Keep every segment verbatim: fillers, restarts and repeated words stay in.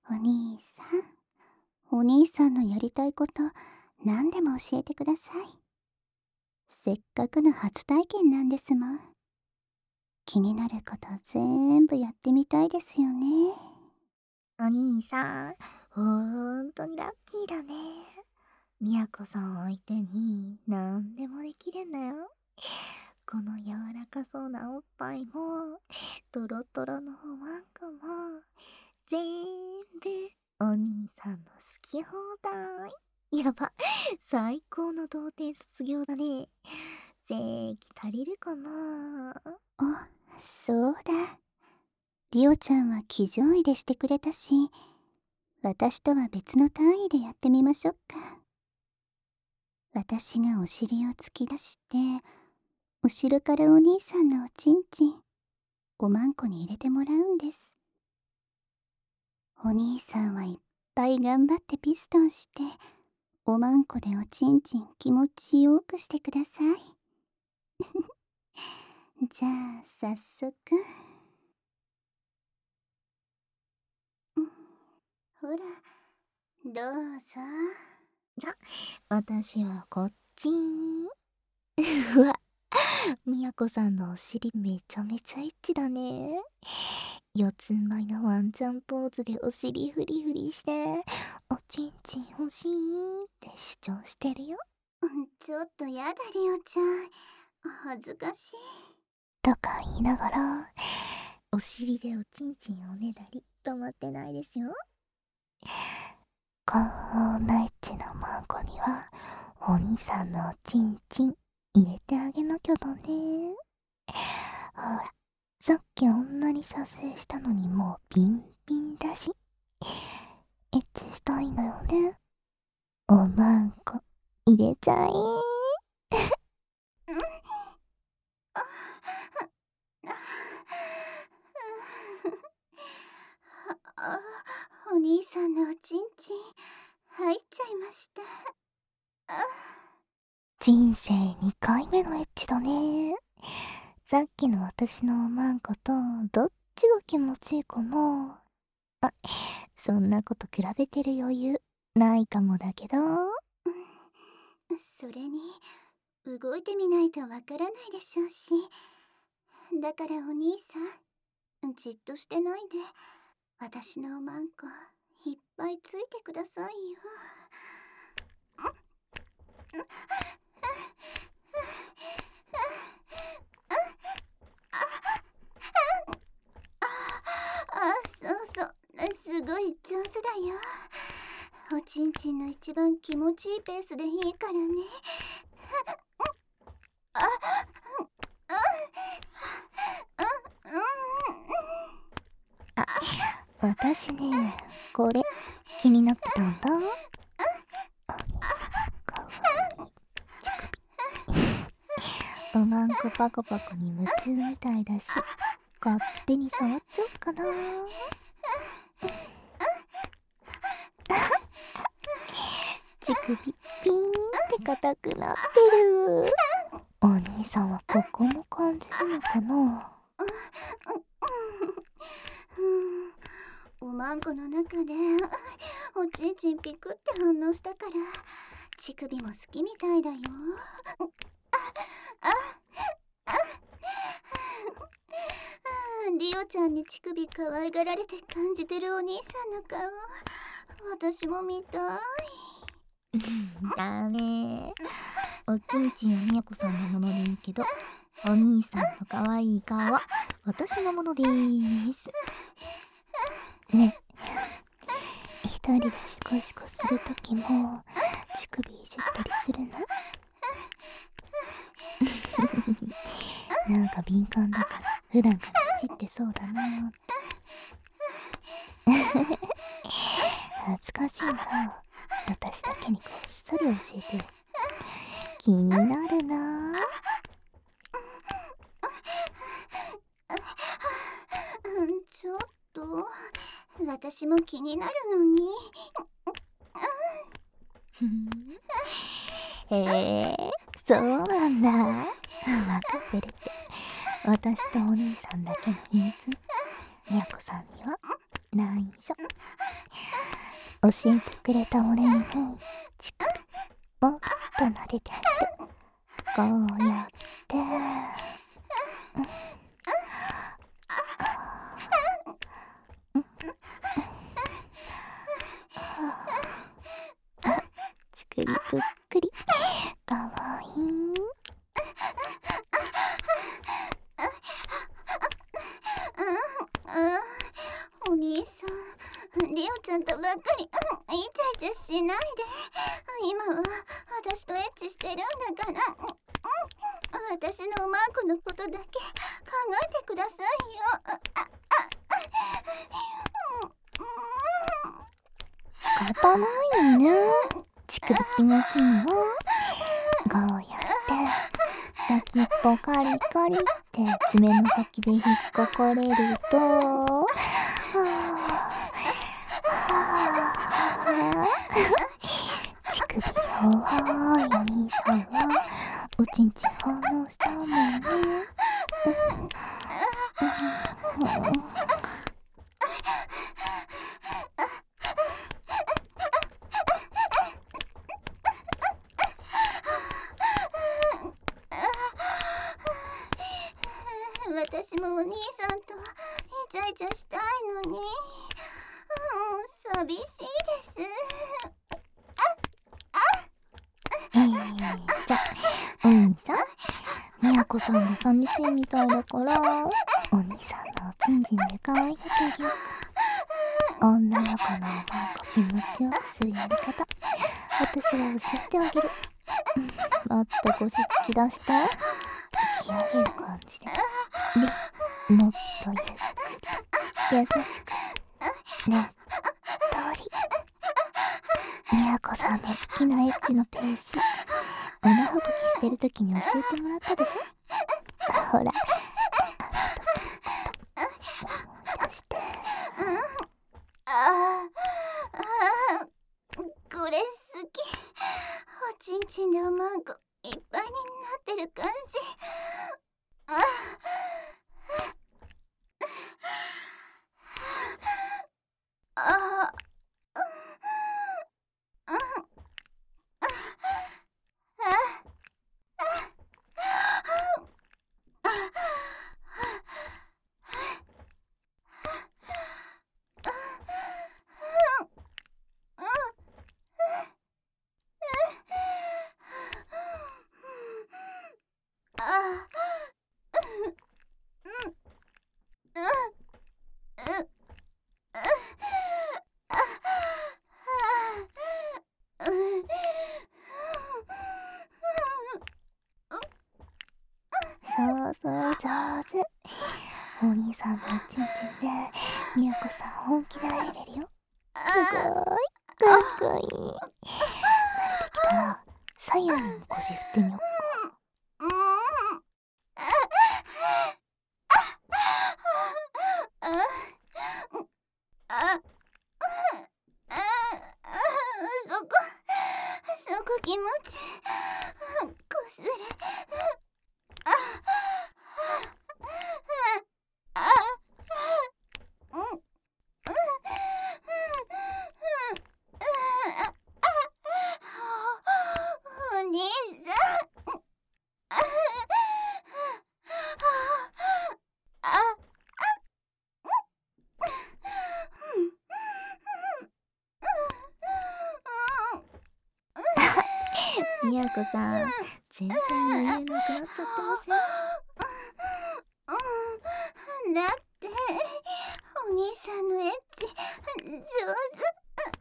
お兄さん、お兄さんのやりたいこと、何でも教えてください。せっかくの初体験なんですもん。気になること全部やってみたいですよね。 お兄さん、ほんとにラッキーだね。みやこさん相手に何でもできるんだよ。この柔らかそうなおっぱいも、トロトロのおまんこも、ぜんぶお兄さんの好き放題。やば、最高の童貞卒業だね。税金足りるかな。 あ、そうだ。リオちゃんは騎乗位でしてくれたし、私とは別の単位でやってみましょうか。私がお尻を突き出して、後ろからお兄さんのおちんちん、おまんこに入れてもらうんです。お兄さんはいっぱい頑張ってピストンして、おまんこでおちんちん気持ちよくしてください。じゃあ早速。ほら、どうぞ。 じゃ、私はこっち。うわ、みやこさんのお尻めちゃめちゃエッチだね。四つん這いのワンちゃんポーズでお尻フリフリして、おちんちん欲しいって主張してるよ。 ちょっとやだリオちゃん。恥ずかしい。 とか言いながら、お尻でおちんちんをねだり止まってないですよ。こんなエッチなマンコには、お兄さんのおちんちん入れてあげなきゃだね。ほら、さっきあんなに撮影したのにもうピンピンだし。エッチしたいんだよね。おまんこ、入れちゃえ。 あ、お兄さんのおちんちん入っちゃいました。 人生にかいめのエッチだね。さっきの私のおまんことどっちが気持ちいいかな。あ、そんなこと比べてる余裕ないかもだけど。 それに動いてみないとわからないでしょうし、だからお兄さん、じっとしてないで私のおまんこいっぱいついてくださいよ。あ、そうそう、すごい上手だよ。おちんちんの一番気持ちいいペースでいいからね。 あ、私ね、これ気になってたんだ。お兄さんかわいい。乳首。おまんこパコパコに夢中みたいだし、勝手に触っちゃおうかな。乳首ピーンって硬くなってる。お兄さんはここも感じるのかな。 おまんこの中でおちんちんピクって反応したから乳首も好きみたいだよ。リオちゃんに乳首可愛がられて感じてるお兄さんの顔、私も見たい。 ダメ。おちんちんはみやこさんのものでいいけど、お兄さんの可愛い顔は私のものでーす。ね、一人でシコシコするときも乳首いじったりするの？なんか敏感だから普段からいじってそうだなーって。恥ずかしいなら私だけにこっそり教えてよ。気になるなー。 ちょっと私も気になるのに。 へえ、そうなんだ。わかってるって。私とお兄さんだけの秘密。みやこさんには内緒。 教えてくれたお礼に乳首もっと撫でてあげる。こうやって乳首ぷっくりかわいい。 お兄さん、リオちゃんとばっかりイチャイチャしないで。今は私とエッチしてるんだから、私のマークのことだけ考えてくださいよ。 仕方ないよね。乳首気持ちいいの。こうやって先っぽカリカリって爪の先で引っかかれると、はぁ乳首弱いお兄さんはおちんちん反応したもんね。 私もお兄さんとイチャイチャしたいのに、うん、寂しいです。 えー、じゃお兄さん、みやこさんが寂しいみたいだから、お兄さんのおちんちんで可愛がってあげようか。女の子のおまんこ気持ちよくするやり方、私が教えてあげる。もっと腰突き出して、突き上げる感じで。で、もっとゆっくり優しくねっとり。みやこさんの好きなエッチのペース、おなほこきしてる時に教えてもらったでしょ。ほら、あの時のこと思い出して。 ああ、ああ、これ好き。おちんちんのマンコいっぱいになってる感じ。ああ、ああ、 そうそう、上手。お兄さんのおちんちんでみやこさん本気で入れるよ。すごいかっこいい。慣れてきたら左右にも腰振ってみよっか。 そこ、そこ気持ちいい。こすれ。ああ、うん、うん、お兄さん。 みやこさん、全然余裕なくなっちゃってません？ うん、だってお兄さんのエッチ上手。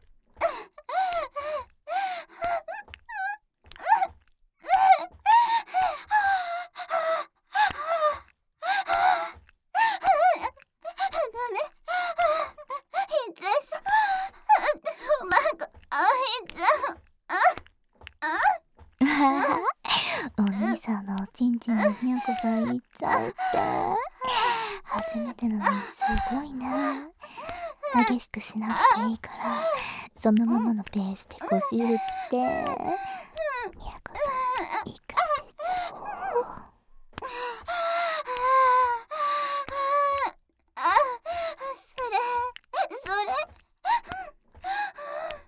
ダメ、いっちゃいそう。おまんこあいっちゃう。 お兄さんのおちんちんにみやこさんいっちゃうって。初めてなのにすごいね。激しくしなくていいから、そのままのペースで腰振って、みやこさん行かせちゃおう。 あ、それ、それ。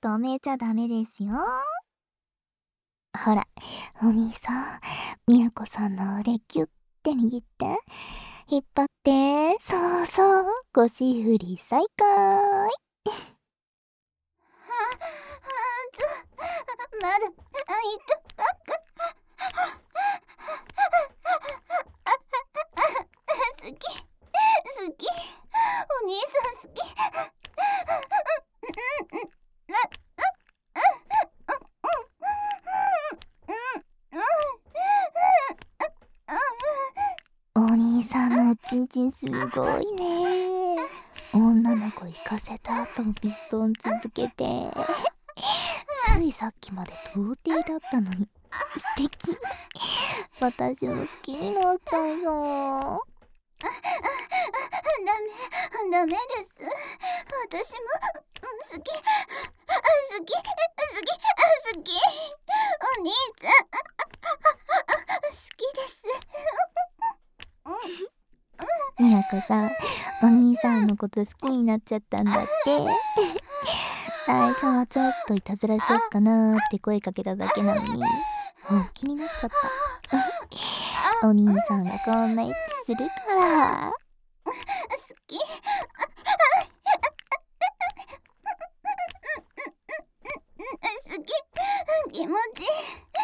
止めちゃダメですよ。ほら、お兄さん、みやこさんの腕キュッて握って、引っ張って、そうそう、腰振り再開。 あ、あ、ちょ、まだ、あ、いく、あ、好き、好き、お兄さん好き。 お兄さんのおちんちんすごいね。女の子行かせた後もピストン続けて、ついさっきまで童貞だったのに素敵。私も好きになっちゃいそう。 ダメ、ダメです。私も好き、好き、好き、好き。お兄さん、好きです。 みやこさん、お兄さんのこと好きになっちゃったんだって。最初はちょっといたずらしよっかなーって声かけただけなのに、本気になっちゃった。お兄さんがこんなエッチするから。 好き。好き。気持ちいい。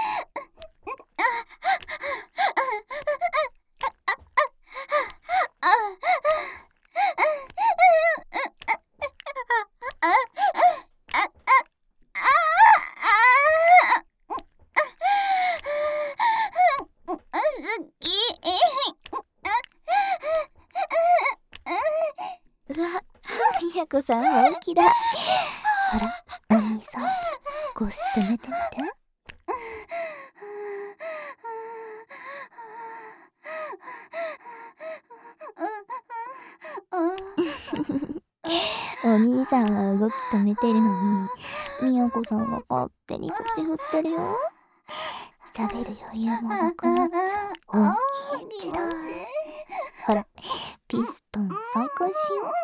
うわ、みやこさん本気だ。ほら、お兄さん、腰止めてみて。お兄さんは動き止めてるのに、みやこさんが勝手に腰振ってるよ。喋る余裕もなくなっちゃう本気エッチだ。ほら、ピストン再開しよう。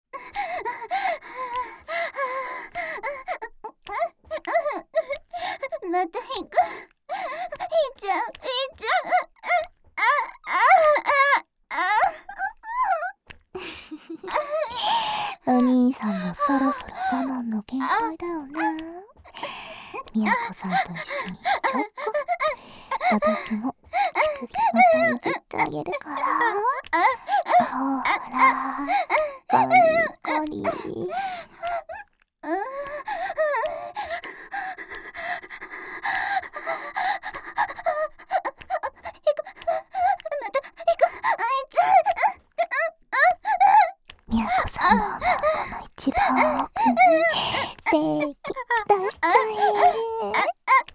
また行く。行っちゃう、行っちゃう。 お兄さんもそろそろ我慢の限界だよね。みやこさんと一緒にちょっこ。私も乳首またいじってあげるから。ほら、ゴリゴリ。みやこさんの孫の一番奥に精液出しちゃえ。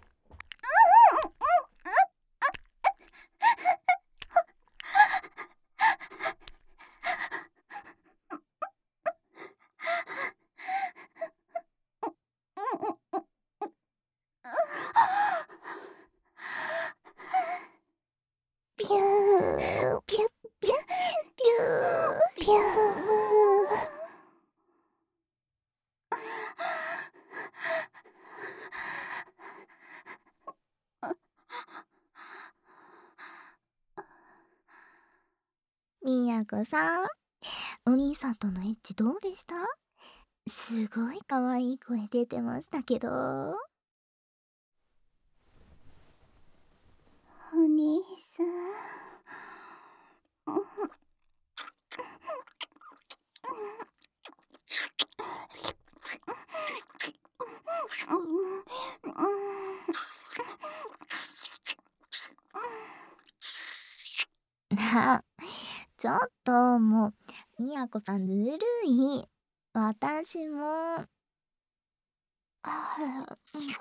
ピューピュッピュッピューピュー。みやこさん、お兄さんとのエッチどうでした？すごい可愛い声出てましたけど。 お兄さん。 なあ、ちょっともう、みやこさんずるい。私も。あ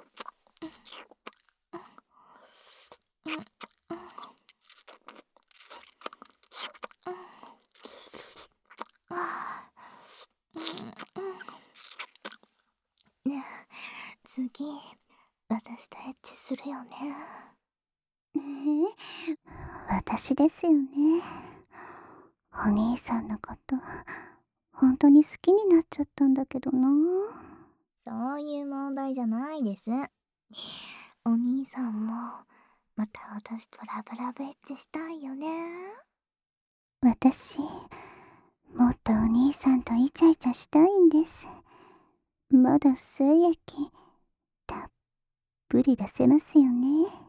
ねえ、次、私とエッチするよね。 ええ、私ですよね。お兄さんのこと本当に好きになっちゃったんだけどな。 そういう問題じゃないです。お兄さんもまた私とラブラブエッチしたいよね。 私、もっとお兄さんとイチャイチャしたいんです。まだ精液、たっぷり出せますよね。